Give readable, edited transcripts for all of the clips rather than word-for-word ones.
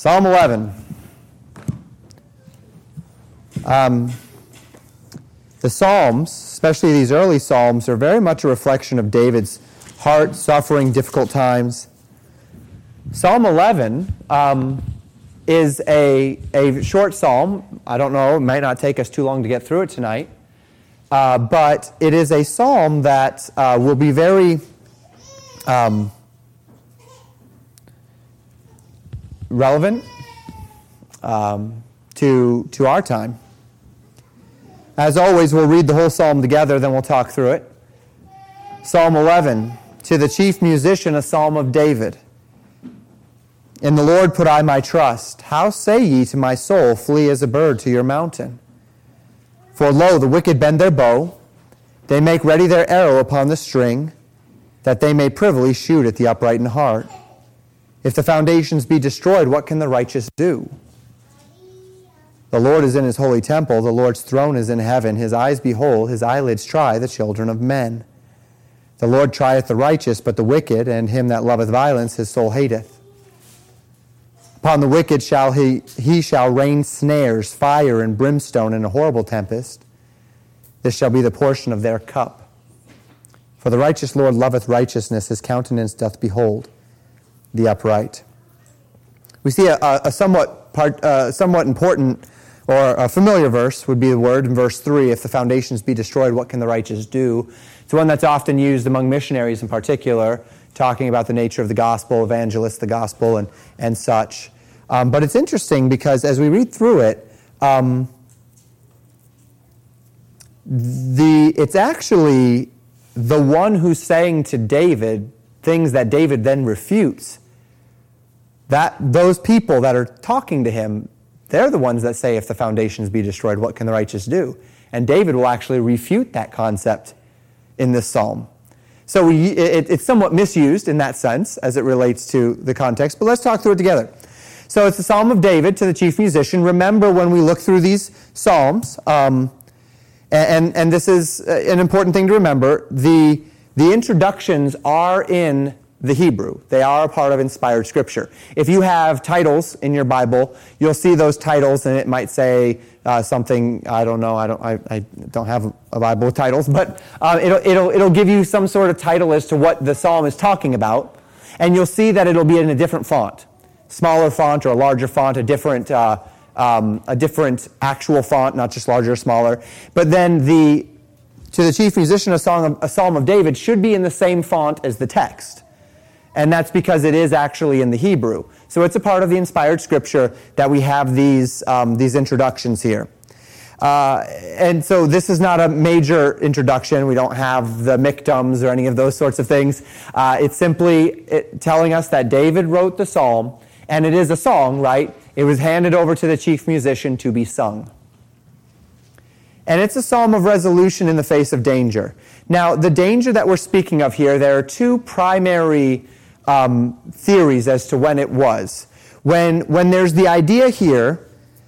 Psalm 11. The Psalms, especially these early Psalms, are very much a reflection of David's heart, suffering, difficult times. Psalm 11 is a short psalm. I don't know, it might not take us too long to get through it tonight. But it is a psalm that will be very relevant to our time. As always, we'll read the whole psalm together, then we'll talk through it. Psalm 11, to the chief musician, a psalm of David. In the Lord put I my trust. How say ye to my soul, flee as a bird to your mountain? For lo, the wicked bend their bow. They make ready their arrow upon the string, that they may privily shoot at the upright in heart. If the foundations be destroyed, what can the righteous do? The Lord is in his holy temple. The Lord's throne is in heaven. His eyes behold, his eyelids try the children of men. The Lord trieth the righteous, but the wicked, and him that loveth violence, his soul hateth. Upon the wicked he shall rain snares, fire and brimstone, and a horrible tempest. This shall be the portion of their cup. For the righteous Lord loveth righteousness. His countenance doth behold the upright. We see a somewhat important or a familiar verse would be the word in verse 3, if the foundations be destroyed, what can the righteous do? It's one that's often used among missionaries in particular, talking about the nature of the gospel, evangelists, the gospel, and such. But it's interesting because as we read through it, it's actually the one who's saying to David things that David then refutes. That those people that are talking to him, they're the ones that say, if the foundations be destroyed, what can the righteous do? And David will actually refute that concept in this psalm. So it's somewhat misused in that sense as it relates to the context, but let's talk through it together. So it's the Psalm of David to the chief musician. Remember when we look through these psalms, and this is an important thing to remember, the introductions are in the Hebrew. They are a part of inspired Scripture. If you have titles in your Bible, you'll see those titles, and it might say something. I don't know. I don't have a Bible with titles, but it'll give you some sort of title as to what the psalm is talking about, and you'll see that it'll be in a different font, smaller font or a larger font, a different actual font, not just larger or smaller. But then to the chief musician, a psalm of David should be in the same font as the text. And that's because it is actually in the Hebrew. So it's a part of the inspired Scripture that we have these introductions here. And so this is not a major introduction. We don't have the mikdams or any of those sorts of things. It's simply telling us that David wrote the psalm, and it is a song, right? It was handed over to the chief musician to be sung. And it's a psalm of resolution in the face of danger. Now, the danger that we're speaking of here, there are two primary theories as to when it was. When there's the idea here,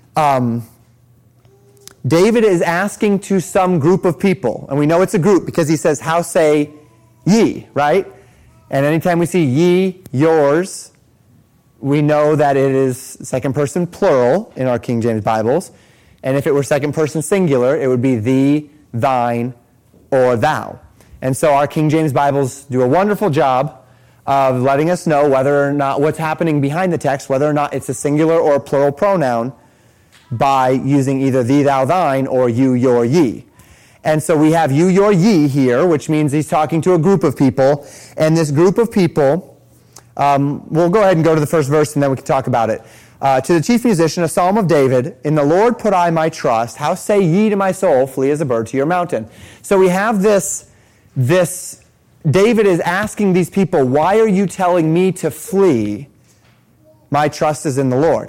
David is asking to some group of people, and we know it's a group because he says, how say ye, right? And anytime we see ye, yours, we know that it is second person plural in our King James Bibles. And if it were second person singular, it would be thee, thine, or thou. And so our King James Bibles do a wonderful job of letting us know whether or not what's happening behind the text, whether or not it's a singular or a plural pronoun, by using either thee, thou, thine, or you, your, ye. And so we have you, your, ye here, which means he's talking to a group of people. And this group of people, we'll go ahead and go to the first verse and then we can talk about it. To the chief musician, a psalm of David, in the Lord put I my trust. How say ye to my soul, flee as a bird to your mountain? So we have this David is asking these people, why are you telling me to flee? My trust is in the Lord.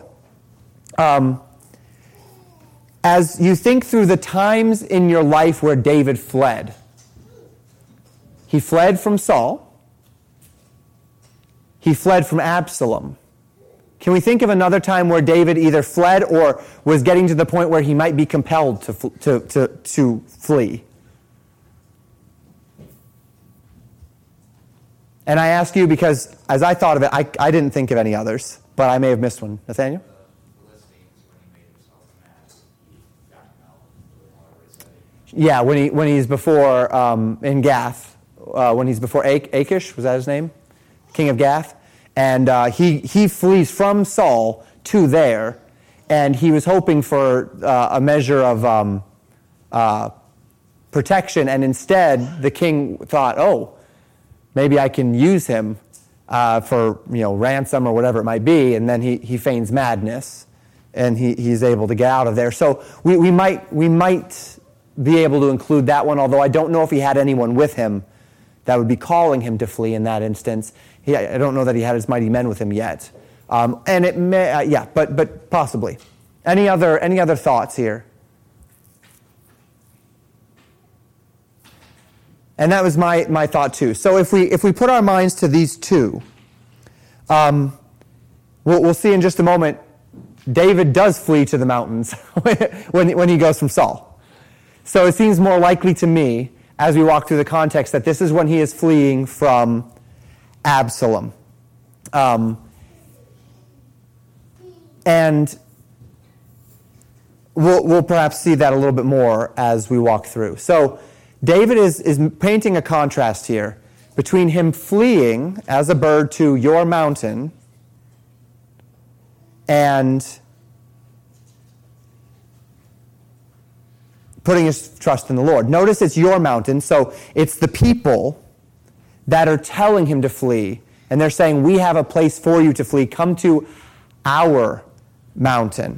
As you think through the times in your life where David fled, he fled from Saul. He fled from Absalom. Can we think of another time where David either fled or was getting to the point where he might be compelled to flee? And I ask you because as I thought of it, I didn't think of any others. but I may have missed one. Nathaniel? Yeah, when he's before in Gath, when he's before Achish, was that his name? King of Gath, and he flees from Saul to there, and he was hoping for a measure of protection, and instead the king thought, oh, maybe I can use him for ransom or whatever it might be, and then he feigns madness, and he's able to get out of there. So we might be able to include that one, although I don't know if he had anyone with him that would be calling him to flee in that instance. I don't know that he had his mighty men with him yet, and it may, but possibly. Any other thoughts here? And that was my thought too. So if we put our minds to these two, we'll see in just a moment. David does flee to the mountains when he goes from Saul. So it seems more likely to me, as we walk through the context, that this is when he is fleeing from Absalom. And we'll perhaps see that a little bit more as we walk through. So David is painting a contrast here between him fleeing as a bird to your mountain and putting his trust in the Lord. Notice it's your mountain, so it's the people that are telling him to flee, and they're saying, we have a place for you to flee. Come to our mountain.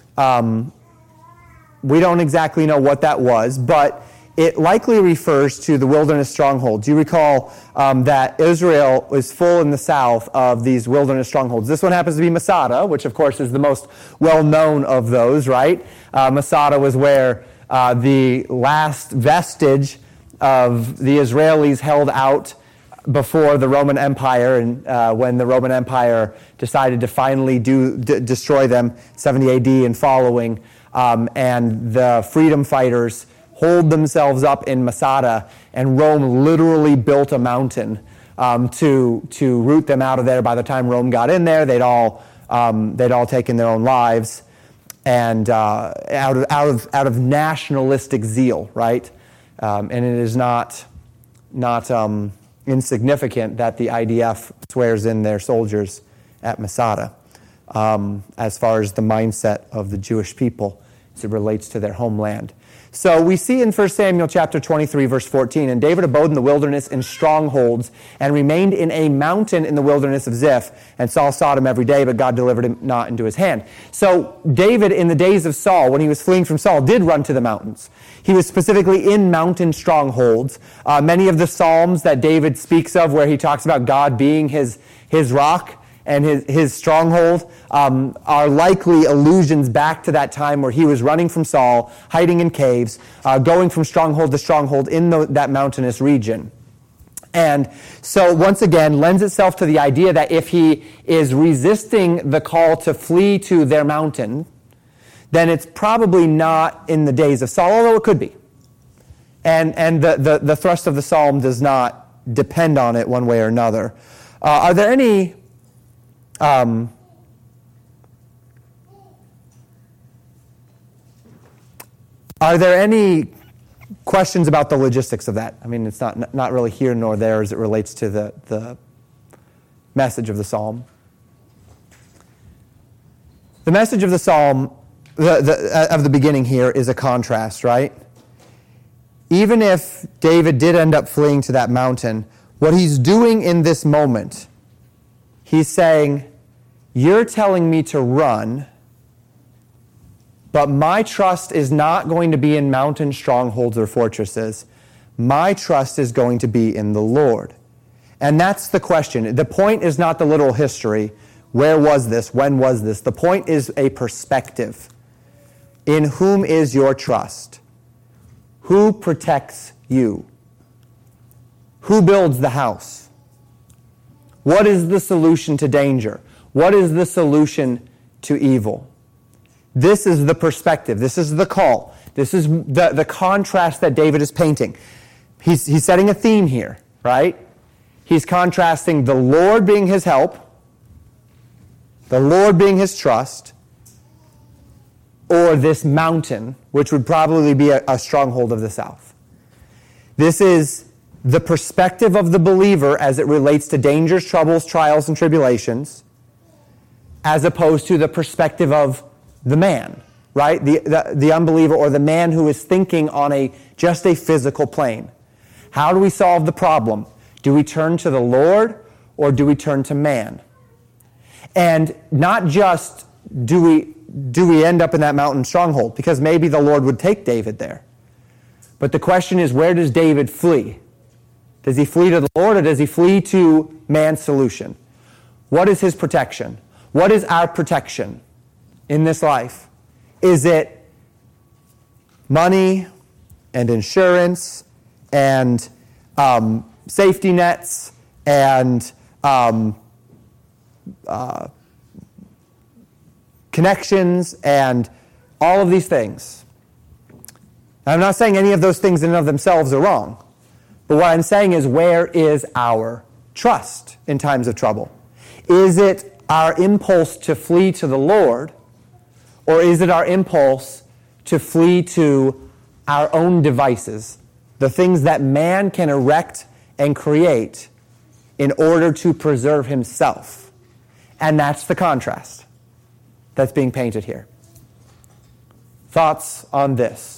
We don't exactly know what that was, but it likely refers to the wilderness strongholds. You recall that Israel was full in the south of these wilderness strongholds. This one happens to be Masada, which of course is the most well-known of those, right? Masada was where the last vestige of the Israelis held out before the Roman Empire, and when the Roman Empire decided to finally destroy them, 70 AD and following, and the freedom fighters holed themselves up in Masada, and Rome literally built a mountain to root them out of there. By the time Rome got in there, they'd all taken their own lives, and out of nationalistic zeal, right? And it is not insignificant that the IDF swears in their soldiers at Masada, as far as the mindset of the Jewish people as it relates to their homeland. So we see in 1 Samuel chapter 23, verse 14, and David abode in the wilderness in strongholds and remained in a mountain in the wilderness of Ziph, and Saul sought him every day, but God delivered him not into his hand. So David, in the days of Saul, when he was fleeing from Saul, did run to the mountains. He was specifically in mountain strongholds. Many of the Psalms that David speaks of, where he talks about God being his rock and his stronghold, are likely allusions back to that time where he was running from Saul, hiding in caves, going from stronghold to stronghold in that mountainous region. And so once again, lends itself to the idea that if he is resisting the call to flee to their mountain, then it's probably not in the days of Saul, although it could be. And the thrust of the psalm does not depend on it one way or another. Are there any questions about the logistics of that? I mean, it's not really here nor there as it relates to the message of the psalm. The message of the psalm, of the beginning here, is a contrast, right? Even if David did end up fleeing to that mountain, what he's doing in this moment, he's saying, you're telling me to run, but my trust is not going to be in mountain strongholds or fortresses. My trust is going to be in the Lord. And that's the question. The point is not the literal history. Where was this? When was this? The point is a perspective. In whom is your trust? Who protects you? Who builds the house? What is the solution to danger? What is the solution to evil? This is the perspective. This is the call. This is the contrast that David is painting. He's setting a theme here, right? He's contrasting the Lord being his help the Lord being his trust, or this mountain, which would probably be a stronghold of the south. This is the perspective of the believer as it relates to dangers, troubles, trials, and tribulations, as opposed to the perspective of the man, right? The unbeliever, or the man who is thinking on just a physical plane. How do we solve the problem? Do we turn to the Lord, or do we turn to man? And not just do we end up in that mountain stronghold, because maybe the Lord would take David there. But the question is, where does David flee? Does he flee to the Lord, or does he flee to man's solution? What is his protection? What is our protection in this life? Is it money and insurance and safety nets and connections and all of these things? I'm not saying any of those things in and of themselves are wrong. But what I'm saying is, where is our trust in times of trouble? Is it our impulse to flee to the Lord, or is it our impulse to flee to our own devices, the things that man can erect and create in order to preserve himself? And that's the contrast that's being painted here. Thoughts on this?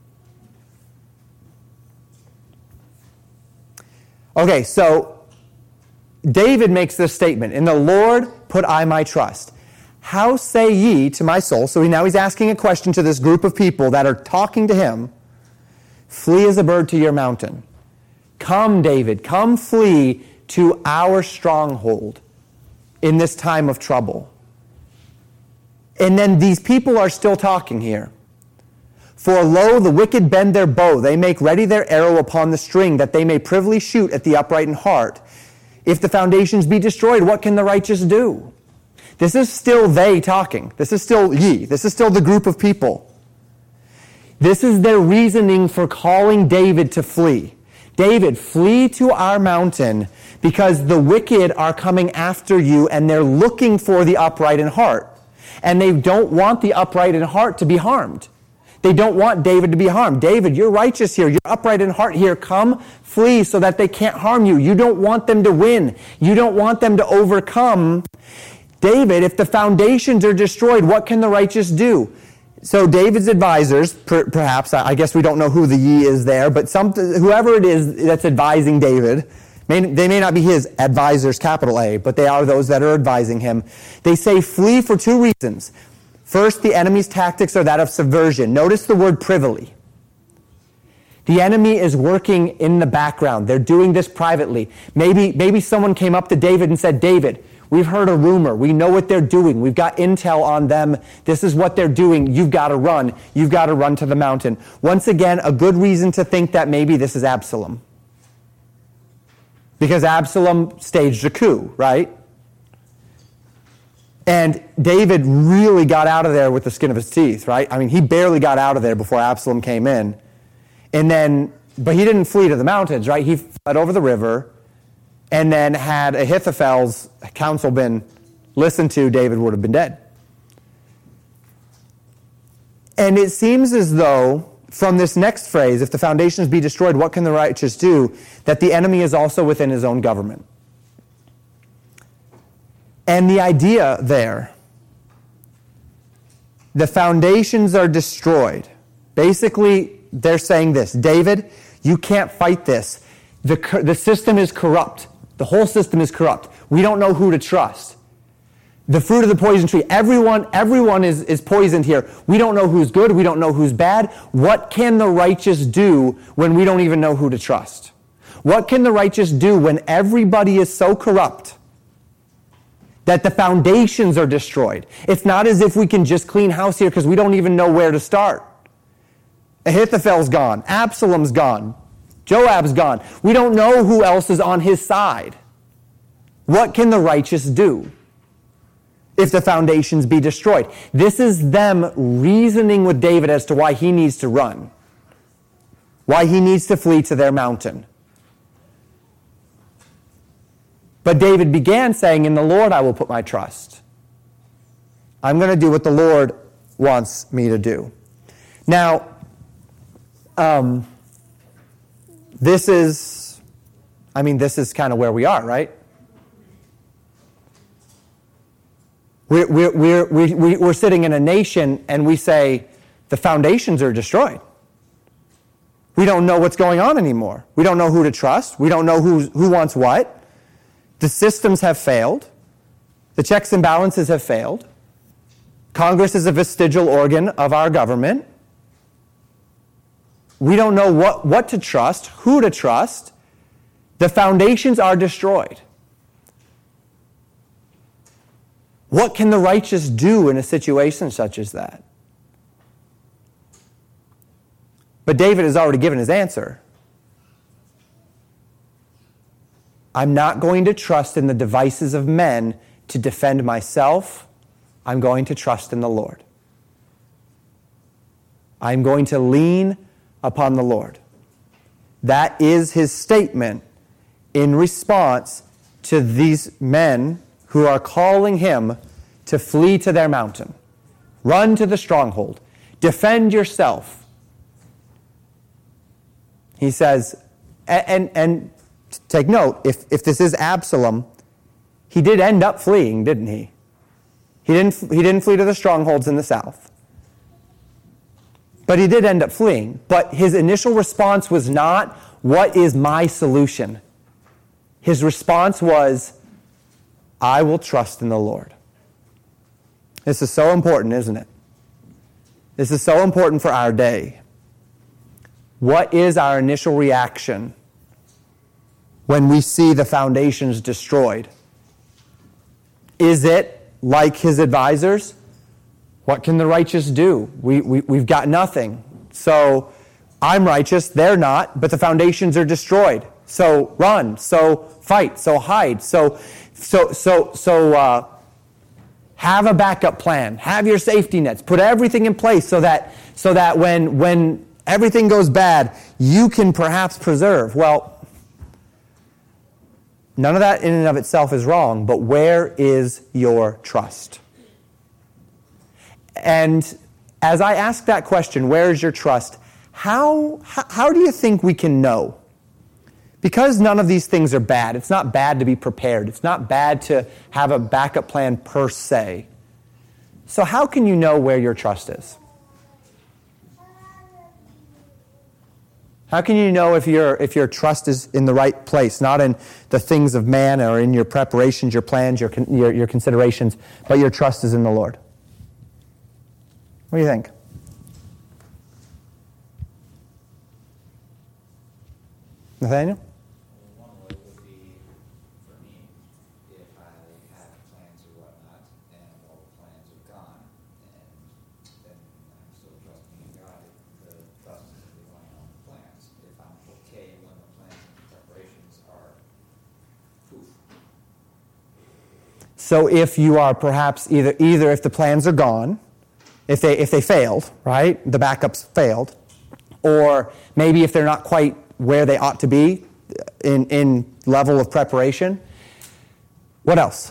Okay, so David makes this statement, "In the Lord put I my trust. How say ye to my soul?" So now he's asking a question to this group of people that are talking to him. "Flee as a bird to your mountain." Come, David, come flee to our stronghold in this time of trouble. And then these people are still talking here. "For lo, the wicked bend their bow. They make ready their arrow upon the string, that they may privily shoot at the upright in heart. If the foundations be destroyed, what can the righteous do?" This is still they talking. This is still ye. This is still the group of people. This is their reasoning for calling David to flee. "David, flee to our mountain, because the wicked are coming after you, and they're looking for the upright in heart. And they don't want the upright in heart to be harmed. They don't want David to be harmed. David, you're righteous here. You're upright in heart here. Come, flee so that they can't harm you. You don't want them to win. You don't want them to overcome. David, if the foundations are destroyed, what can the righteous do?" So David's advisors, perhaps, I guess we don't know who the ye is there, but whoever it is that's advising David, they may not be his advisors, capital A, but they are those that are advising him. They say flee for two reasons. First, the enemy's tactics are that of subversion. Notice the word privily. The enemy is working in the background. They're doing this privately. Maybe someone came up to David and said, "David, we've heard a rumor. We know what they're doing. We've got intel on them. This is what they're doing. You've got to run. You've got to run to the mountain." Once again, a good reason to think that maybe this is Absalom. Because Absalom staged a coup, right? And David really got out of there with the skin of his teeth, right? I mean, he barely got out of there before Absalom came in. But he didn't flee to the mountains, right? He fled over the river, and then had Ahithophel's counsel been listened to, David would have been dead. And it seems as though, from this next phrase, "If the foundations be destroyed, what can the righteous do?" that the enemy is also within his own government. And the idea there, the foundations are destroyed. Basically, they're saying this: David, you can't fight this. The system is corrupt. The whole system is corrupt. We don't know who to trust. The fruit of the poison tree. Everyone is poisoned here. We don't know who's good. We don't know who's bad. What can the righteous do when we don't even know who to trust? What can the righteous do when everybody is so corrupt that the foundations are destroyed? It's not as if we can just clean house here because we don't even know where to start. Ahithophel's gone. Absalom's gone. Joab's gone. We don't know who else is on his side. What can the righteous do if the foundations be destroyed? This is them reasoning with David as to why he needs to run, why he needs to flee to their mountain. But David began saying, "In the Lord I will put my trust." I'm going to do what the Lord wants me to do. Now, this is kind of where we are, right? We're sitting in a nation and we say the foundations are destroyed. We don't know what's going on anymore. We don't know who to trust. We don't know who wants what. The systems have failed. The checks and balances have failed. Congress is a vestigial organ of our government. We don't know what to trust, who to trust. The foundations are destroyed. What can the righteous do in a situation such as that? But David has already given his answer. I'm not going to trust in the devices of men to defend myself. I'm going to trust in the Lord. I'm going to lean upon the Lord. That is his statement in response to these men who are calling him to flee to their mountain. Run to the stronghold. Defend yourself. He says, and take note, if this is Absalom, he did end up fleeing, didn't he? He didn't flee to the strongholds in the south. But he did end up fleeing. But his initial response was not, what is my solution? His response was, I will trust in the Lord. This is so important, isn't it? This is so important for our day. What is our initial reaction when we see the foundations destroyed? Is it like his advisors? What can the righteous do? We've got nothing. So I'm righteous, they're not, but the foundations are destroyed. So run, so fight, so hide, so have a backup plan, have your safety nets, put everything in place so that when everything goes bad, you can perhaps preserve. Well, none of that in and of itself is wrong, but where is your trust? And as I ask that question, where is your trust? How do you think we can know? Because none of these things are bad. It's not bad to be prepared. It's not bad to have a backup plan per se. So how can you know where your trust is? How can you know if your trust is in the right place, not in the things of man or in your preparations, your plans, your considerations, but your trust is in the Lord? What do you think? Nathaniel? One way would be, for me, if I have plans or whatnot, and all the plans are gone, and then I'm still trusting in God, the trust is relying on the plans. If I'm okay when the plans and preparations are poof. So if you are perhaps either if the plans are gone, if they failed, right? The backups failed, or maybe if they're not quite where they ought to be in level of preparation. What else?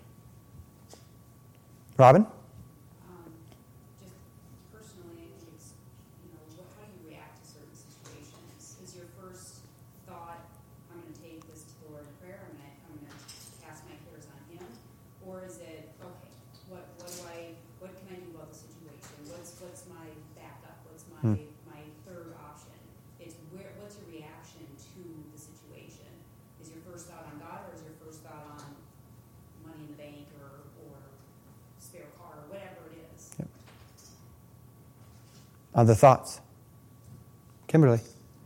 Robin? Just personally, I think it's, how do you react to certain situations? Is your first thought, I'm going to take this to the Lord in prayer, I'm going to cast my cares on him? Or is it, okay, what can I do about the situation? What's my backup? What's my third option? What's your reaction to the situation? Is your first thought on God, or is your first thought on money in the bank or spare car or whatever it is? Yep. Other thoughts? Kimberly?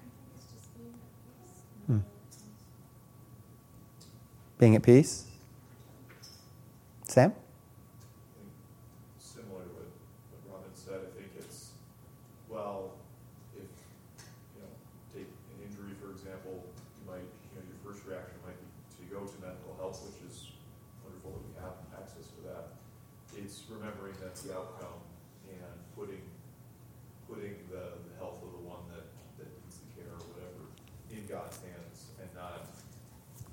Being at peace? Sam? Similar to what Robin said, I think it's, well, if, take an injury, for example, you might, your first reaction might be to go to medical help, which is wonderful that we have access to that. It's remembering that the outcome and putting the health of the one that needs the care or whatever in God's hands, and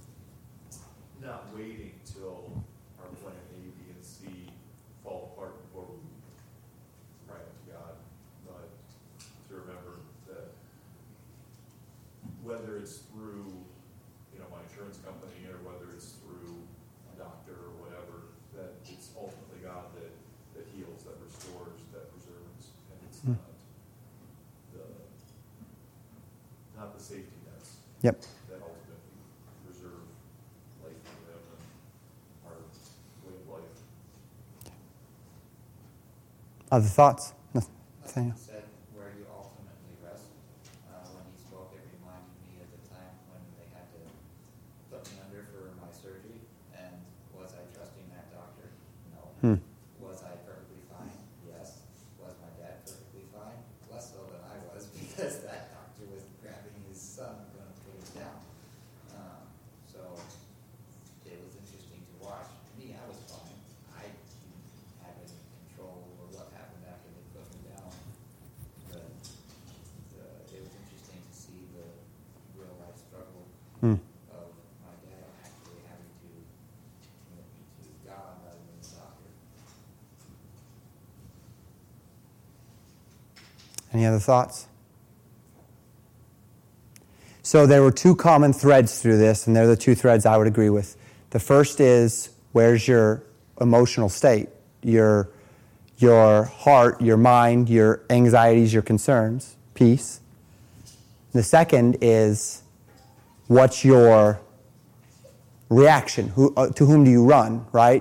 not waiting till our plan A, B, and C fall apart Yep. that ultimately preserve life for them and our way of life. Other thoughts? Nathaniel? Said, where do you ultimately rest? When he spoke, it reminded me of the time when they had to put me under for my surgery, and was I trusting that doctor? No. Was I perfectly fine? Yes. Was my dad perfectly fine? Less so than I was, because that doctor was grabbing his son and going to put him down. So it was interesting to watch. Me, I was fine. I didn't have any control over what happened after they put me down. But it was interesting to see the real life struggle of my dad actually having to commit me to God rather than the doctor. Any other thoughts? So there were two common threads through this, and they're the two threads I would agree with. The first is, where's your emotional state? Your heart, your mind, your anxieties, your concerns, peace. The second is, what's your reaction? To whom do you run, right?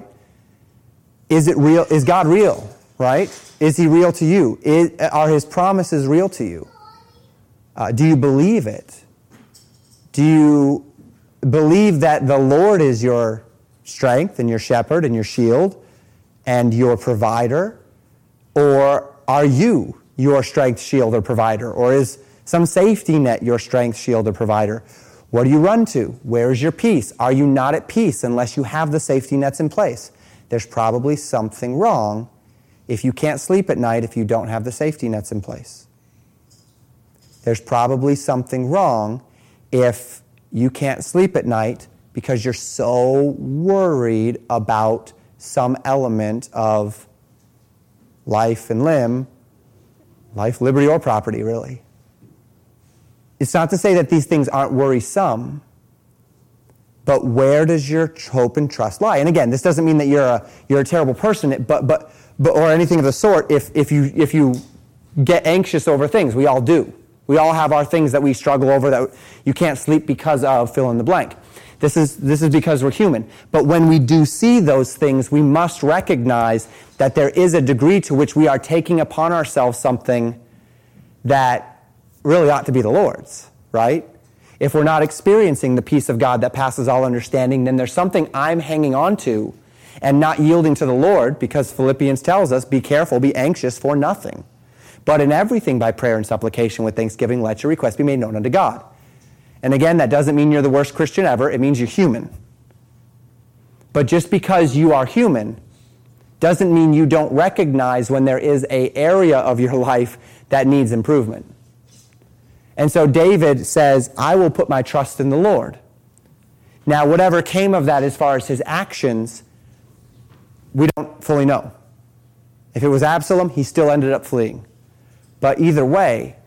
Is it real? Is God real, right? Is he real to you? Are his promises real to you? Do you believe it? Do you believe that the Lord is your strength and your shepherd and your shield and your provider? Or are you your strength, shield, or provider? Or is some safety net your strength, shield, or provider? What do you run to? Where is your peace? Are you not at peace unless you have the safety nets in place? There's probably something wrong if you can't sleep at night if you don't have the safety nets in place. There's probably something wrong if you can't sleep at night because you're so worried about some element of life and limb, life, liberty, or property, really. It's not to say that these things aren't worrisome, but where does your hope and trust lie? And again, this doesn't mean that you're a terrible person, but or anything of the sort. If you get anxious over things, we all do. We all have our things that we struggle over that you can't sleep because of fill in the blank. This is because we're human. But when we do see those things, we must recognize that there is a degree to which we are taking upon ourselves something that really ought to be the Lord's, right? If we're not experiencing the peace of God that passes all understanding, then there's something I'm hanging on to and not yielding to the Lord, because Philippians tells us, be careful, be anxious for nothing. But in everything by prayer and supplication with thanksgiving, let your requests be made known unto God. And again, that doesn't mean you're the worst Christian ever. It means you're human. But just because you are human doesn't mean you don't recognize when there is an area of your life that needs improvement. And so David says, I will put my trust in the Lord. Now, whatever came of that as far as his actions, we don't fully know. If it was Absalom, he still ended up fleeing. But either way,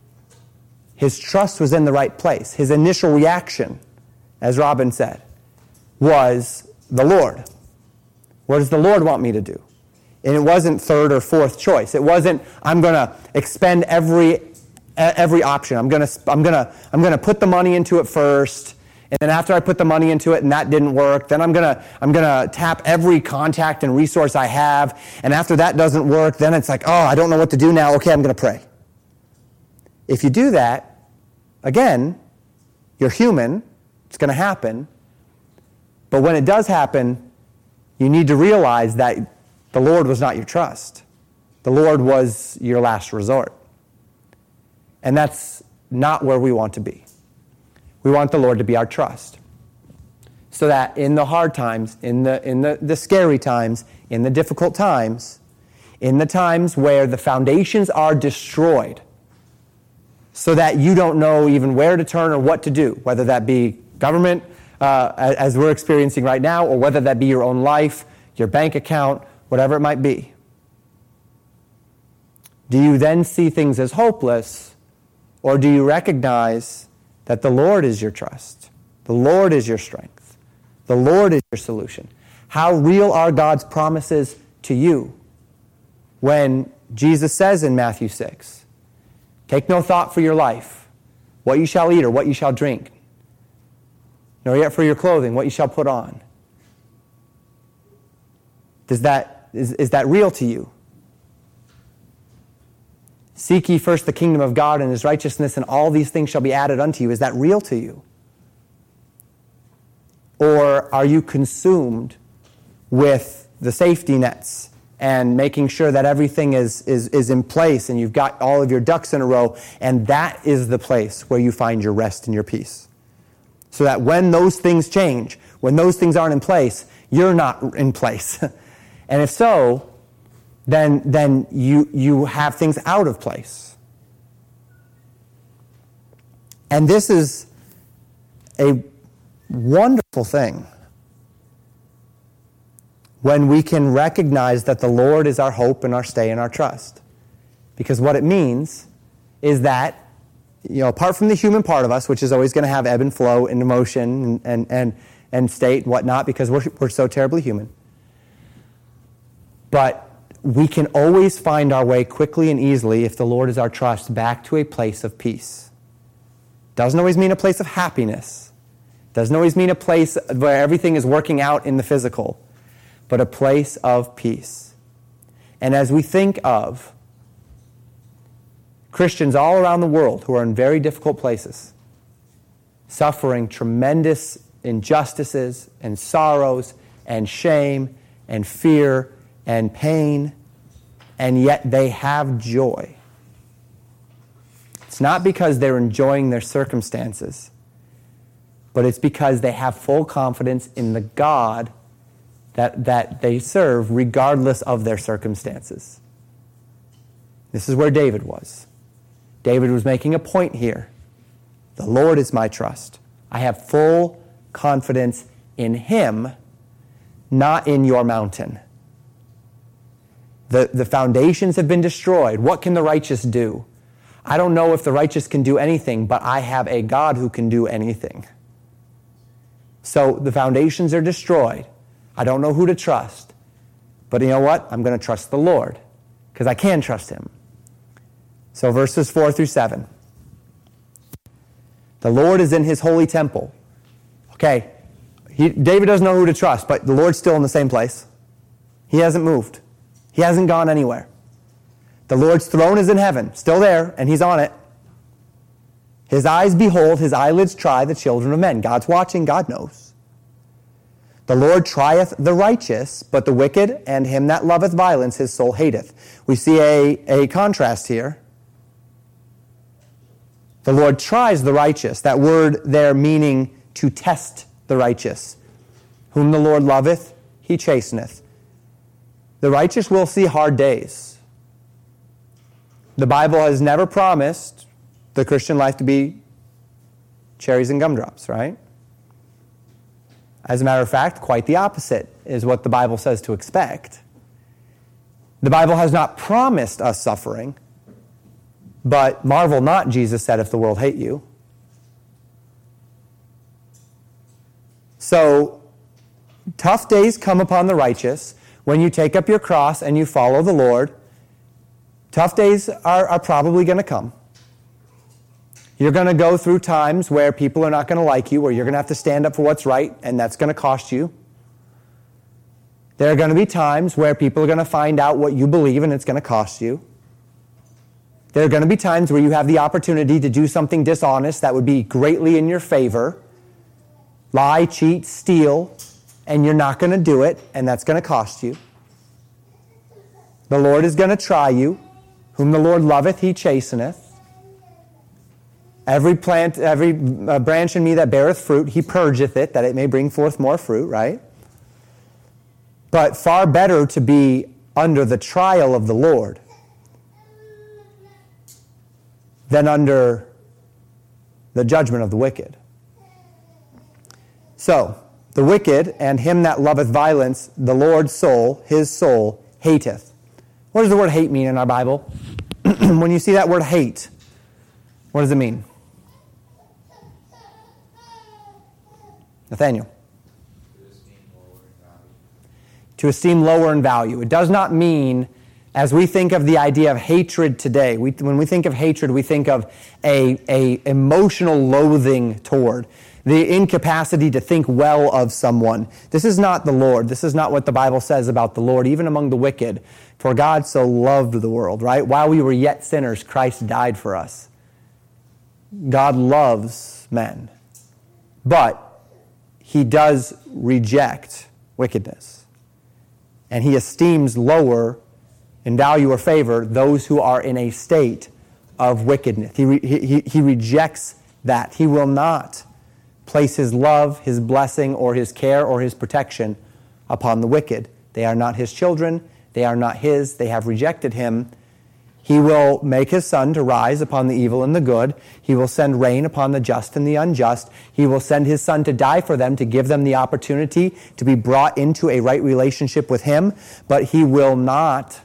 his trust was in the right place. His initial reaction, as Robin said, was the Lord. What does the Lord want me to do? And it wasn't third or fourth choice. It wasn't, I'm going to expend every option. I'm going to put the money into it first, and then after I put the money into it and that didn't work, then I'm going to tap every contact and resource I have, and after that doesn't work, then it's like, oh, I don't know what to do now. Okay, I'm going to pray. If you do that, again, you're human. It's going to happen. But when it does happen, you need to realize that the Lord was not your trust. The Lord was your last resort. And that's not where we want to be. We want the Lord to be our trust. So that in the hard times, in the scary times, in the difficult times, in the times where the foundations are destroyed, so that you don't know even where to turn or what to do, whether that be government, as we're experiencing right now, or whether that be your own life, your bank account, whatever it might be. Do you then see things as hopeless, or do you recognize that the Lord is your trust? The Lord is your strength. The Lord is your solution. How real are God's promises to you? When Jesus says in Matthew 6, take no thought for your life, what you shall eat or what you shall drink, nor yet for your clothing what you shall put on. Is that real to you? Seek ye first the kingdom of God and his righteousness, and all these things shall be added unto you. Is that real to you? Or are you consumed with the safety nets and making sure that everything is in place and you've got all of your ducks in a row, and that is the place where you find your rest and your peace? So that when those things change, when those things aren't in place, you're not in place. And if so, then you have things out of place. And this is a wonderful thing when we can recognize that the Lord is our hope and our stay and our trust. Because what it means is that, apart from the human part of us, which is always going to have ebb and flow and emotion and state and whatnot, because we're so terribly human. But we can always find our way quickly and easily, if the Lord is our trust, back to a place of peace. Doesn't always mean a place of happiness. Doesn't always mean a place where everything is working out in the physical, but a place of peace. And as we think of Christians all around the world who are in very difficult places, suffering tremendous injustices and sorrows and shame and fear and pain, and yet they have joy. It's not because they're enjoying their circumstances, but it's because they have full confidence in the God that they serve regardless of their circumstances. This is where David was. David was making a point here. The Lord is my trust. I have full confidence in him, not in your mountain. The foundations have been destroyed. What can the righteous do? I don't know if the righteous can do anything, but I have a God who can do anything. So the foundations are destroyed. I don't know who to trust. But you know what? I'm going to trust the Lord because I can trust him. So verses 4 through 7. The Lord is in his holy temple. Okay, David doesn't know who to trust, but the Lord's still in the same place. He hasn't moved. He hasn't gone anywhere. The Lord's throne is in heaven, still there, and he's on it. His eyes behold, his eyelids try the children of men. God's watching, God knows. The Lord trieth the righteous, but the wicked and him that loveth violence his soul hateth. We see a contrast here. The Lord tries the righteous. That word there meaning to test the righteous. Whom the Lord loveth, he chasteneth. The righteous will see hard days. The Bible has never promised the Christian life to be cherries and gumdrops, right? As a matter of fact, quite the opposite is what the Bible says to expect. The Bible has not promised us suffering, but marvel not, Jesus said, if the world hate you. So, tough days come upon the righteous when you take up your cross and you follow the Lord. Tough days are probably going to come. You're going to go through times where people are not going to like you, where you're going to have to stand up for what's right, and that's going to cost you. There are going to be times where people are going to find out what you believe, and it's going to cost you. There are going to be times where you have the opportunity to do something dishonest that would be greatly in your favor. Lie, cheat, steal, and you're not going to do it, and that's going to cost you. The Lord is going to try you. Whom the Lord loveth, he chasteneth. Every branch in me that beareth fruit, he purgeth it, that it may bring forth more fruit, right? But far better to be under the trial of the Lord than under the judgment of the wicked. So, the wicked and him that loveth violence, the Lord's soul, his soul, hateth. What does the word hate mean in our Bible? When you see that word hate, what does it mean? Nathaniel. To esteem lower in value. It does not mean, as we think of the idea of hatred today, when we think of hatred, we think of a emotional loathing toward. the incapacity to think well of someone. This is not the Lord. This is not what the Bible says about the Lord, even among the wicked. For God so loved the world, right? While we were yet sinners, Christ died for us. God loves men, but he does reject wickedness. And he esteems lower in value or favor those who are in a state of wickedness. He rejects that. He will not place his love, his blessing, or his care, or his protection upon the wicked. They are not his children. They are not his. They have rejected him. He will make his sun to rise upon the evil and the good. He will send rain upon the just and the unjust. He will send his son to die for them, to give them the opportunity to be brought into a right relationship with him. But he will not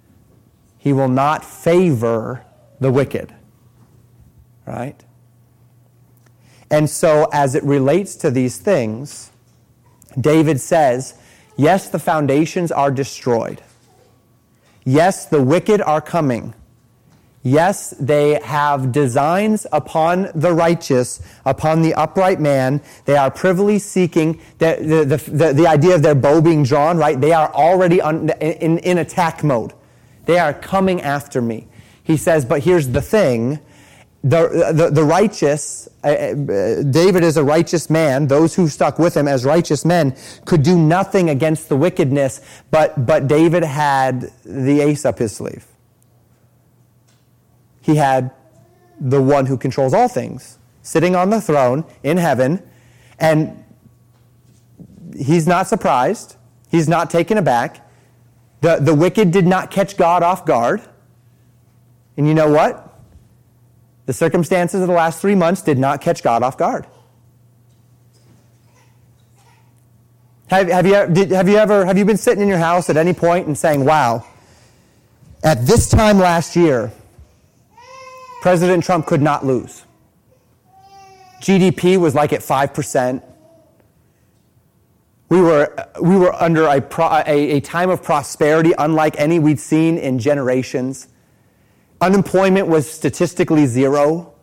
favor the wicked. Right? And so as it relates to these things, David says, yes, the foundations are destroyed. Yes, the wicked are coming. Yes, they have designs upon the righteous, upon the upright man. They are privily seeking the idea of their bow being drawn, right? They are already in attack mode. They are coming after me. He says, but here's the thing. The righteous, David is a righteous man. Those who stuck with him as righteous men could do nothing against the wickedness, but David had the ace up his sleeve. He had the one who controls all things, sitting on the throne in heaven, and he's not surprised. He's not taken aback. The wicked did not catch God off guard. And you know what? The circumstances of the last 3 months did not catch God off guard. Have you been sitting in your house at any point and saying, wow, at this time last year, President Trump could not lose. GDP was like at 5%. We were under a time of prosperity unlike any we'd seen in generations. Unemployment was statistically zero.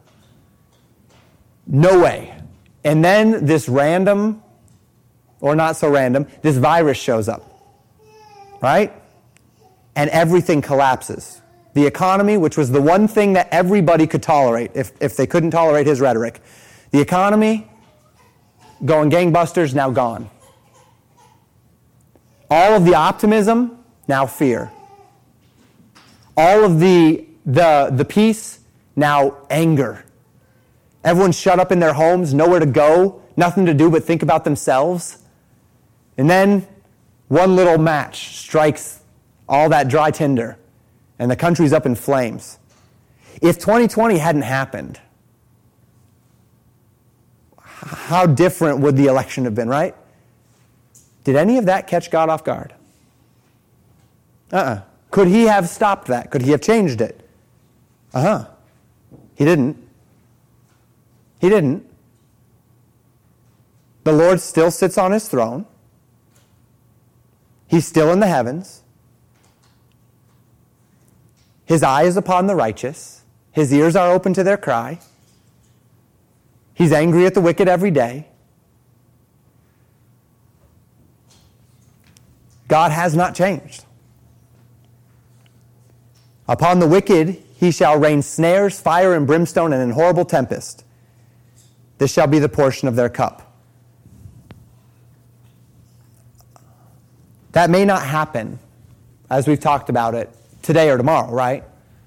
No way. And then this random, or not so random, this virus shows up. Right? And everything collapses. The economy, which was the one thing that everybody could tolerate, if they couldn't tolerate his rhetoric. The economy, going gangbusters, now gone. All of the optimism, now fear. All of the peace, now anger. Everyone's shut up in their homes, nowhere to go, nothing to do but think about themselves. And then one little match strikes all that dry tinder, and the country's up in flames. If 2020 hadn't happened, how different would the election have been, right? Did any of that catch God off guard? Could he have stopped that? Could he have changed it? He didn't. He didn't. The Lord still sits on his throne. He's still in the heavens. His eye is upon the righteous. His ears are open to their cry. He's angry at the wicked every day. God has not changed. Upon the wicked he shall rain snares, fire, and brimstone, and an horrible tempest. This shall be the portion of their cup. That may not happen, as we've talked about it, today or tomorrow, right?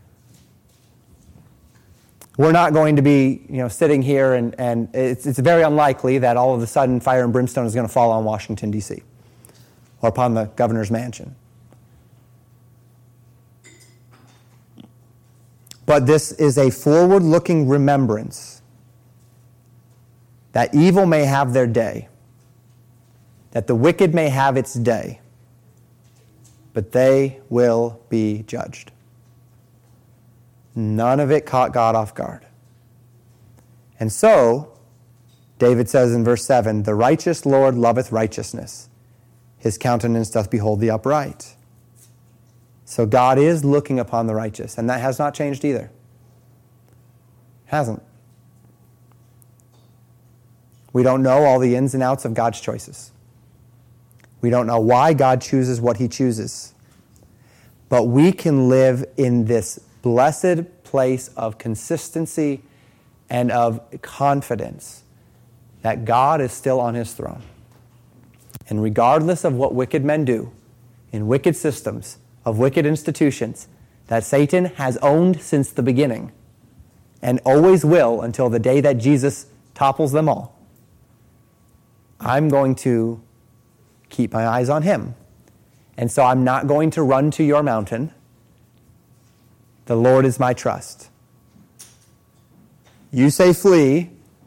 We're not going to be, sitting here and it's very unlikely that all of a sudden fire and brimstone is going to fall on Washington, D.C. or upon the governor's mansion. But this is a forward-looking remembrance that evil may have their day, that the wicked may have its day, but they will be judged. None of it caught God off guard. And so, David says in verse 7, the righteous Lord loveth righteousness. His countenance doth behold the upright. So God is looking upon the righteous, and that has not changed either. Hasn't. We don't know all the ins and outs of God's choices. We don't know why God chooses what he chooses. But we can live in this blessed place of consistency and of confidence that God is still on his throne. And regardless of what wicked men do, in wicked systems, of wicked institutions, that Satan has owned since the beginning, and always will until the day that Jesus topples them all, I'm going to keep my eyes on him. And so I'm not going to run to your mountain. The Lord is my trust. You say flee,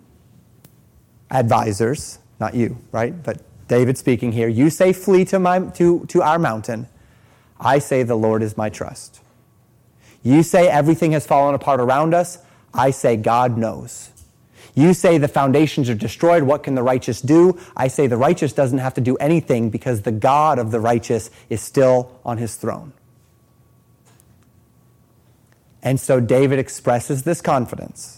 advisors, not you, right? But David speaking here. You say flee to our mountain. I say the Lord is my trust. You say everything has fallen apart around us. I say God knows. You say the foundations are destroyed. What can the righteous do? I say the righteous doesn't have to do anything because the God of the righteous is still on his throne. And so David expresses this confidence.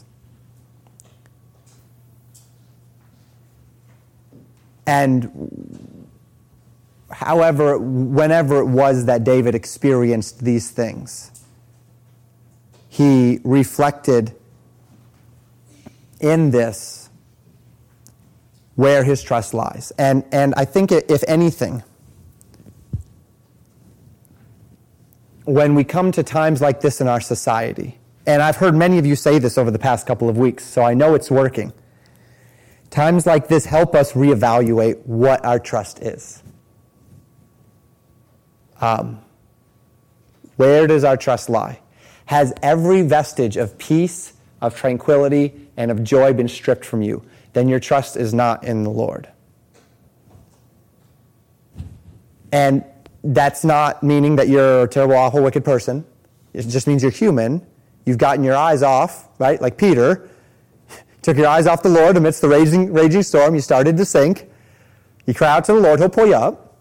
And whenever it was that David experienced these things, he reflected in this where his trust lies. And I think, if anything, when we come to times like this in our society, and I've heard many of you say this over the past couple of weeks, so I know it's working. Times like this help us reevaluate what our trust is. Where does our trust lie? Has every vestige of peace, of tranquility, and of joy been stripped from you? Then your trust is not in the Lord. And that's not meaning that you're a terrible, awful, wicked person. It just means you're human. You've gotten your eyes off, right? Like Peter. Took your eyes off the Lord amidst the raging storm. You started to sink. You cry out to the Lord. He'll pull you up.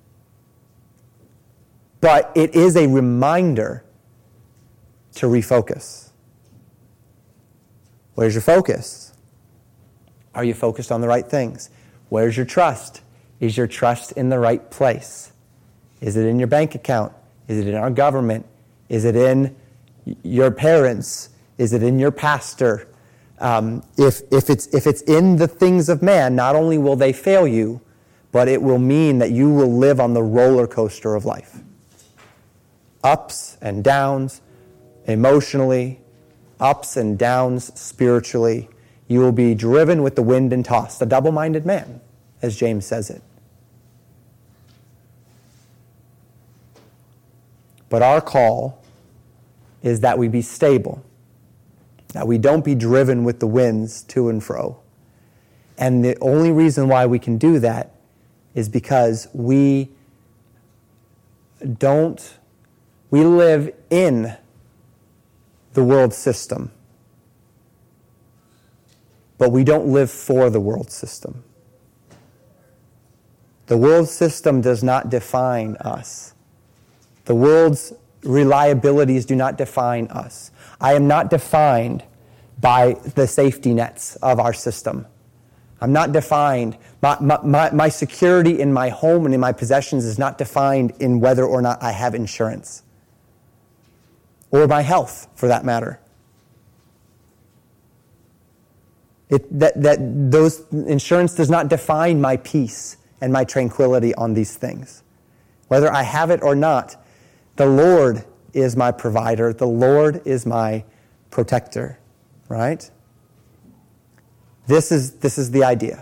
But it is a reminder to refocus. Where's your focus? Are you focused on the right things? Where's your trust? Is your trust in the right place? Is it in your bank account? Is it in our government? Is it in your parents? Is it in your pastor? If it's in the things of man, not only will they fail you, but it will mean that you will live on the roller coaster of life. Ups and downs emotionally, ups and downs spiritually. You will be driven with the wind and tossed, a double-minded man, as James says it. But our call is that we be stable, that we don't be driven with the winds to and fro. And the only reason why we can do that is because we live in the world system, but we don't live for the world system. The world system does not define us. The world's reliabilities do not define us. I am not defined by the safety nets of our system. I'm not defined. My security in my home and in my possessions is not defined in whether or not I have insurance. Or my health, for that matter. Those insurance does not define my peace and my tranquility on these things. Whether I have it or not, the Lord is my provider. The Lord is my protector, right? This is the idea.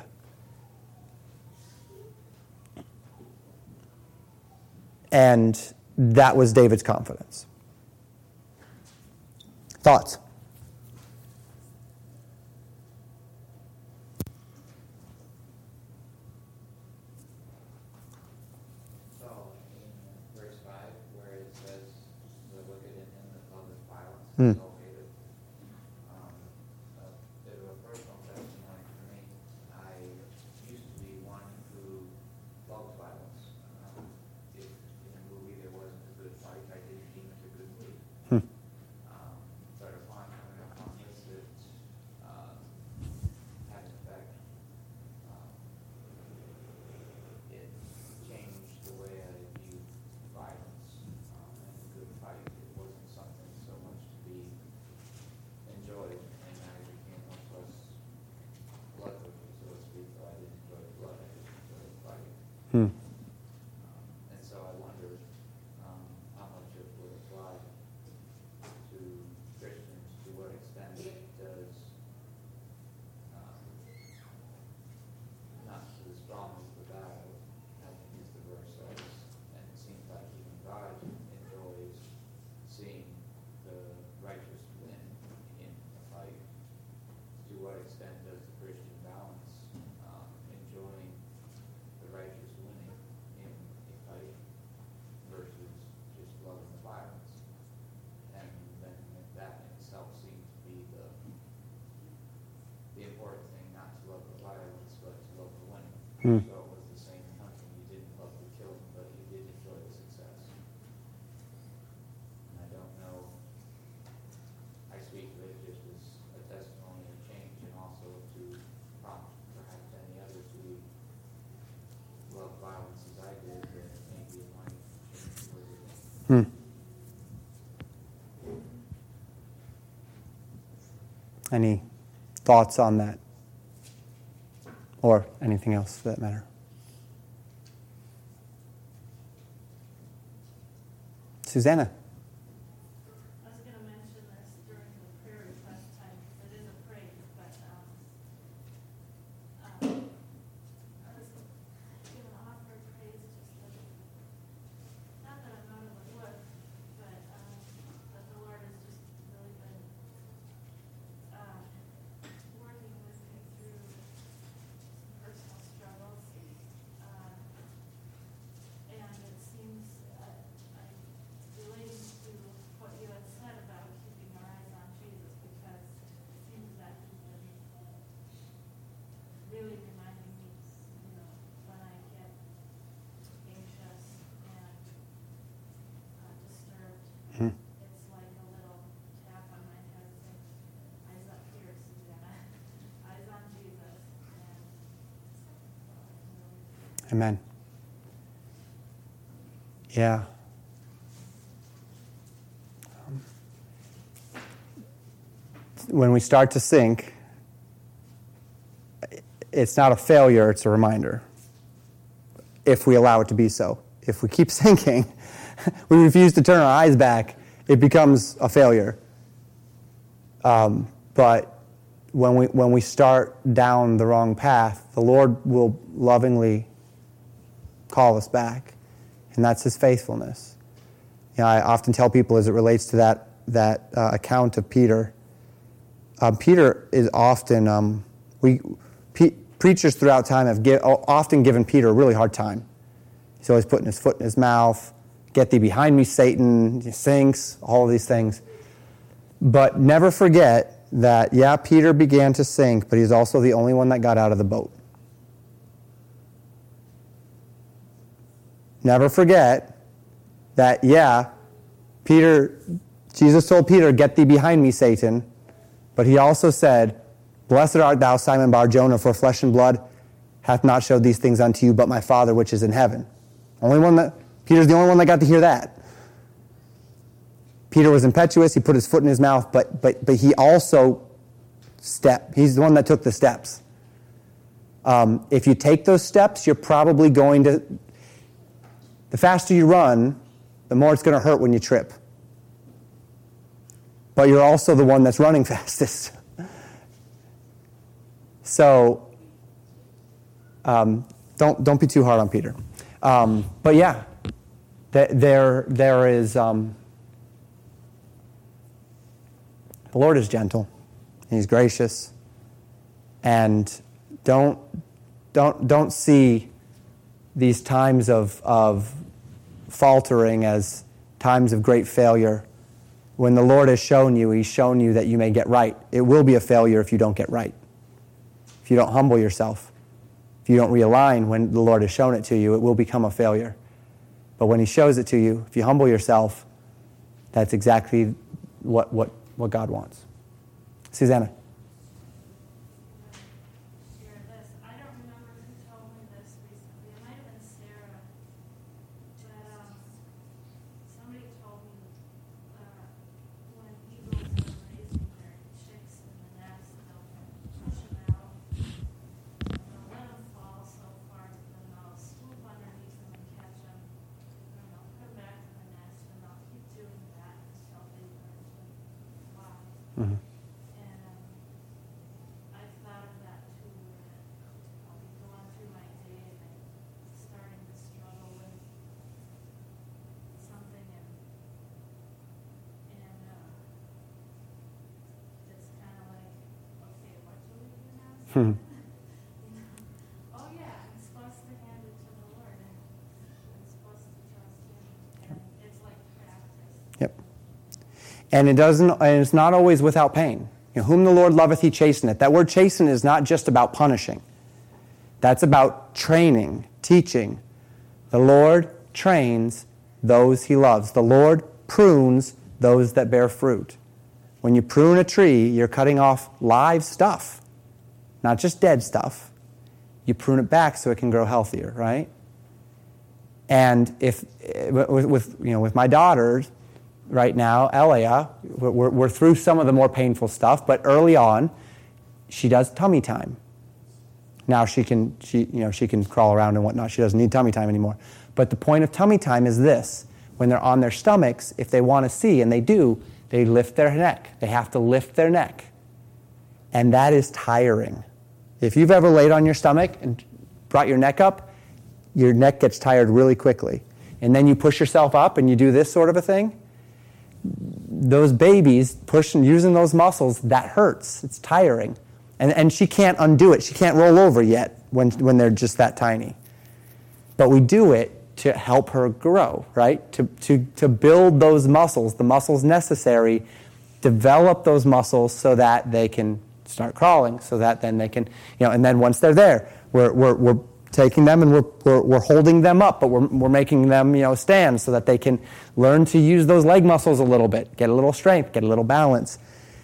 And that was David's confidence. Thoughts? So, in verse 5, where it says, the wicked in him that loveth violence is so hated. A bit of a personal testimony for me. I used to be one who loved violence. If in a movie there wasn't a good fight, I didn't deem it a good movie. But upon coming upon this, it had an effect. years ago was the same in hunting. You didn't love the killing, but you did enjoy the success. And I don't know, I speak of it just as a testimony of change and also to prompt perhaps any others who love violence as I did, that maybe it might change the way they think. Any thoughts on that? Or anything else for that matter? Susanna. I was going to mention this during the prayer request time. It is a praise, but I was going to offer praise just that, not that I'm out of the woods, but that the Lord has just really been working with me through personal struggles. And it seems, relating to what you had said about keeping our eyes on Jesus, because it seems that He's been really reminding me, when I get anxious and disturbed, it's like a little tap on my head saying, eyes up here, Susanna, eyes on Jesus. Amen. Yeah. When we start to sink, it's not a failure, it's a reminder. If we allow it to be so. If we keep sinking, we refuse to turn our eyes back, it becomes a failure. But when we start down the wrong path, the Lord will lovingly call us back. And that's His faithfulness. I often tell people as it relates to that account of Peter. Peter is often, preachers throughout time have often given Peter a really hard time. He's always putting his foot in his mouth. Get thee behind me, Satan. He sinks, all of these things. But never forget that, Peter began to sink, but he's also the only one that got out of the boat. Never forget that, Jesus told Peter, get thee behind me, Satan. But He also said, blessed art thou, Simon Bar-Jonah, for flesh and blood hath not showed these things unto you, but my Father which is in heaven. Peter's the only one that got to hear that. Peter was impetuous, he put his foot in his mouth, but he also he's the one that took the steps. If you take those steps, you're probably going to, the faster you run, the more it's going to hurt when you trip. But you're also the one that's running fastest. So, don't be too hard on Peter. But there is, the Lord is gentle, and He's gracious, and don't see these times of faltering as times of great failure. When the Lord has shown you, He's shown you that you may get right. It will be a failure if you don't get right. If you don't humble yourself, if you don't realign when the Lord has shown it to you, it will become a failure. But when He shows it to you, if you humble yourself, that's exactly what God wants. Susanna. Share this. I don't remember who told me this recently. It might have been Sarah. But somebody told me when eagles are raising their chicks in the nest, they'll push them out. They'll let them fall so far that then they'll swoop underneath them and catch them. And they'll put them back in the nest, and they'll keep doing that until they learn to fly. Mm-hmm. And I've thought of that too. I'll be going through my day and I'm starting to struggle with something, and it's kind of like, okay, what do we do now? Oh yeah, I'm supposed to hand it to the Lord, and I'm supposed to trust Him, and it's like practice. Yep. And it's not always without pain. Whom the Lord loveth, He chasteneth. That word chasten is not just about punishing. That's about training, teaching. The Lord trains those he loves. The Lord prunes those that bear fruit. When you prune a tree, you're cutting off live stuff, not just dead stuff. You prune it back so it can grow healthier, right? And if with my daughters right now, Elia, we're through some of the more painful stuff, but early on, she does tummy time. Now she can crawl around and whatnot. She doesn't need tummy time anymore. But the point of tummy time is this: when they're on their stomachs, if they want to see, and they do, they lift their neck. They have to lift their neck, and that is tiring. If you've ever laid on your stomach and brought your neck up, your neck gets tired really quickly. And then you push yourself up and you do this sort of a thing. Those babies pushing, using those muscles, that hurts. It's tiring. And she can't undo it. She can't roll over yet when they're just that tiny. But we do it to help her grow, right? To build those muscles, the muscles necessary, develop those muscles so that they can start crawling, so that then they can, and then once they're there, we're taking them and we're holding them up, but we're making them, stand so that they can learn to use those leg muscles a little bit, get a little strength, get a little balance.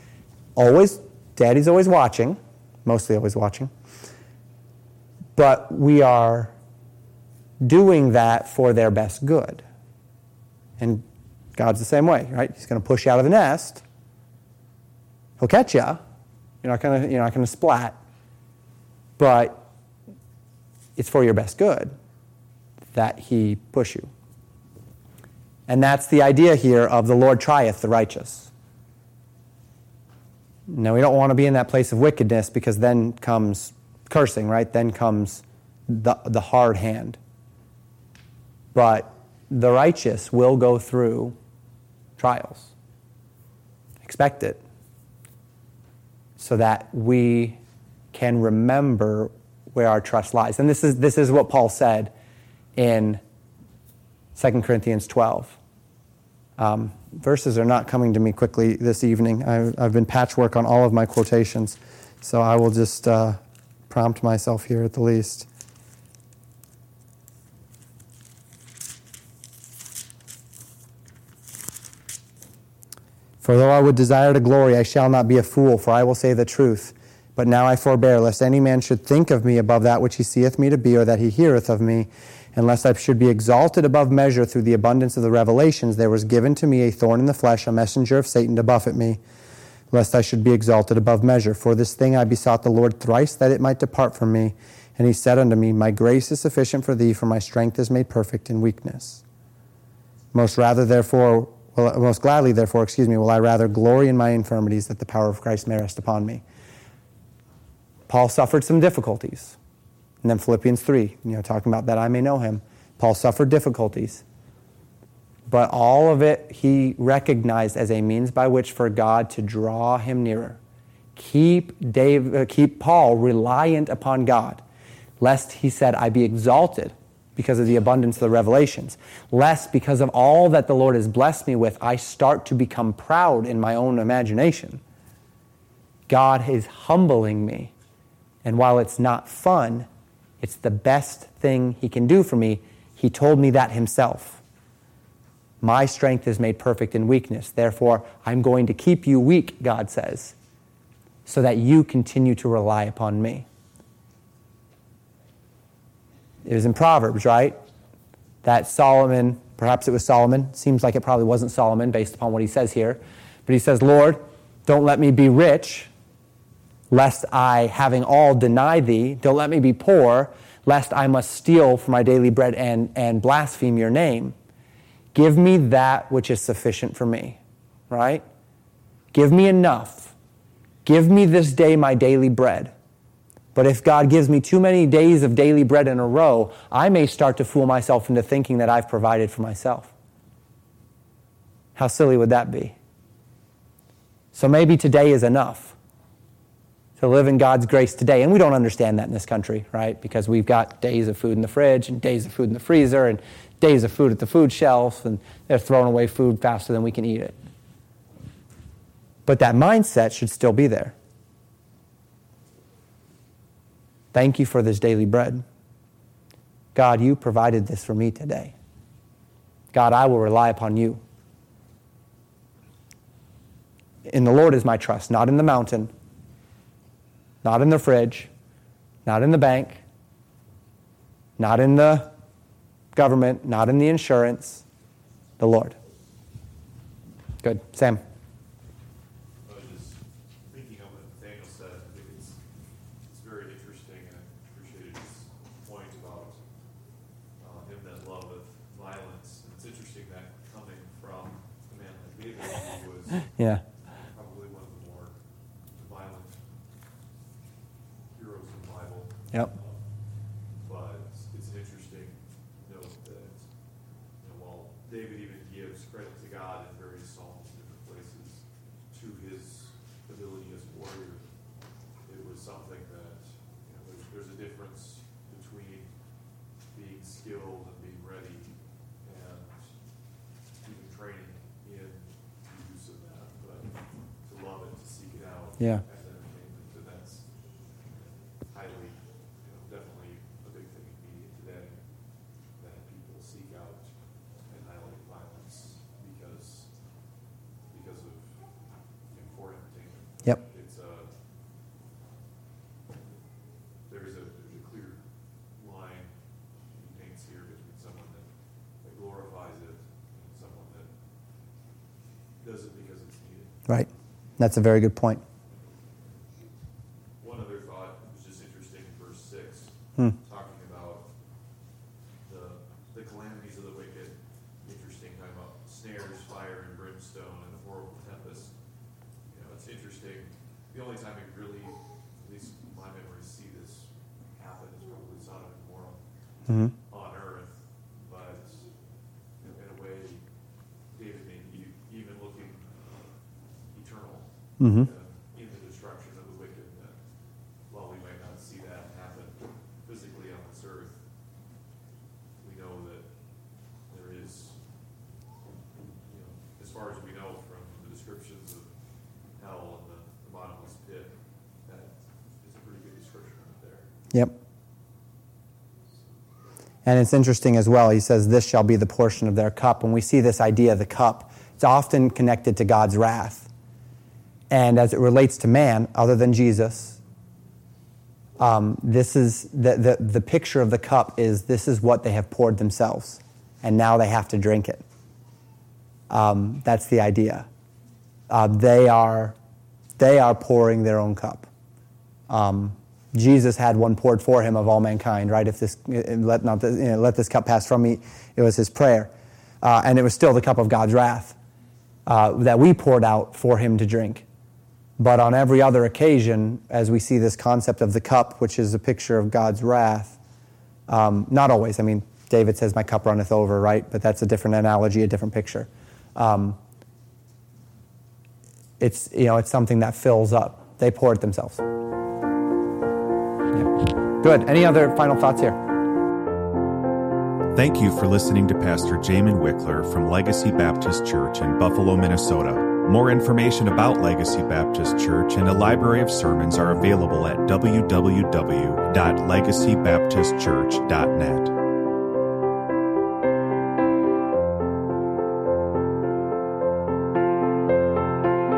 Daddy's always watching, mostly always watching, but we are doing that for their best good. And God's the same way, right? He's going to push you out of the nest. He'll catch you. You're not going to splat, but it's for your best good that he push you. And that's the idea here of the Lord trieth the righteous. Now, we don't want to be in that place of wickedness, because then comes cursing, right? Then comes the hard hand. But the righteous will go through trials. Expect it. So that we can remember where our trust lies. And this is what Paul said in 2 Corinthians 12. Verses are not coming to me quickly this evening. I've been patchwork on all of my quotations, so I will just prompt myself here at the least. For though I would desire to glory, I shall not be a fool, for I will say the truth. But now I forbear, lest any man should think of me above that which he seeth me to be, or that he heareth of me. And lest I should be exalted above measure through the abundance of the revelations, there was given to me a thorn in the flesh, a messenger of Satan to buffet me, lest I should be exalted above measure. For this thing I besought the Lord thrice, that it might depart from me. And he said unto me, My grace is sufficient for thee, for my strength is made perfect in weakness. Most gladly, therefore, will I rather glory in my infirmities, that the power of Christ may rest upon me. Paul suffered some difficulties. And then Philippians 3, talking about that I may know him. Paul suffered difficulties. But all of it he recognized as a means by which for God to draw him nearer. Keep Paul reliant upon God, lest, he said, I be exalted because of the abundance of the revelations. Lest, because of all that the Lord has blessed me with, I start to become proud in my own imagination. God is humbling me. And while it's not fun, it's the best thing he can do for me. He told me that himself. My strength is made perfect in weakness. Therefore, I'm going to keep you weak, God says, so that you continue to rely upon me. It was in Proverbs, right? That Solomon, perhaps it was Solomon, seems like it probably wasn't Solomon based upon what he says here, but he says, Lord, don't let me be rich, lest I, having all, deny thee. Don't let me be poor, lest I must steal for my daily bread and blaspheme your name. Give me that which is sufficient for me, right? Give me enough. Give me this day my daily bread. But if God gives me too many days of daily bread in a row, I may start to fool myself into thinking that I've provided for myself. How silly would that be? So maybe today is enough to live in God's grace today. And we don't understand that in this country, right? Because we've got days of food in the fridge and days of food in the freezer and days of food at the food shelf, and they're throwing away food faster than we can eat it. But that mindset should still be there. Thank you for this daily bread. God, you provided this for me today. God, I will rely upon you. In the Lord is my trust, not in the mountain, not in the fridge, not in the bank, not in the government, not in the insurance, the Lord. Good. Sam? I was just thinking of what Nathaniel said. I think it's very interesting, and I appreciated his point about him that loveth violence. And it's interesting that coming from a man like David, who was Yeah. probably one of the more violent heroes in the Bible. Yep. But it's an interesting note that, while David even gives credit to God in various psalms and different places to his ability as a warrior, it was something that, there's a difference between being skilled and being ready and even training in the use of that. But to love it, to seek it out Yeah. as entertainment, and that's highly, definitely a big thing in media today, that people seek out and highlight violence because of for entertainment. Yep. It's there's a clear line he paints here between someone that glorifies it and someone that does it because it's needed. Right. That's a very good point. One other thought was just interesting in verse 6, talking about the calamities of the wicked. Interesting, talking about snares, fire, and brimstone, and a horrible tempest. It's interesting. The only time we really, at least in my memory, see this happen is probably Sodom and Gomorrah on earth. But in a way, David may be even looking eternal. In the destruction of the wicked, that while we might not see that happen physically on this earth, we know that there is, as far as we know from the descriptions of hell and the bottomless pit, that is a pretty good description of it there. Yep. And it's interesting as well. He says, this shall be the portion of their cup. When we see this idea of the cup, it's often connected to God's wrath. And as it relates to man, other than Jesus, this is the picture of the cup is this is what they have poured themselves, and now they have to drink it. That's the idea. They are pouring their own cup. Jesus had one poured for him of all mankind, right? If this let this cup pass from me, it was his prayer, and it was still the cup of God's wrath that we poured out for him to drink. But on every other occasion, as we see this concept of the cup, which is a picture of God's wrath, not always. I mean, David says, "My cup runneth over," right? But that's a different analogy, a different picture. It's something that fills up. They pour it themselves. Yeah. Good. Any other final thoughts here? Thank you for listening to Pastor Jamin Wickler from Legacy Baptist Church in Buffalo, Minnesota. More information about Legacy Baptist Church and a library of sermons are available at www.legacybaptistchurch.net.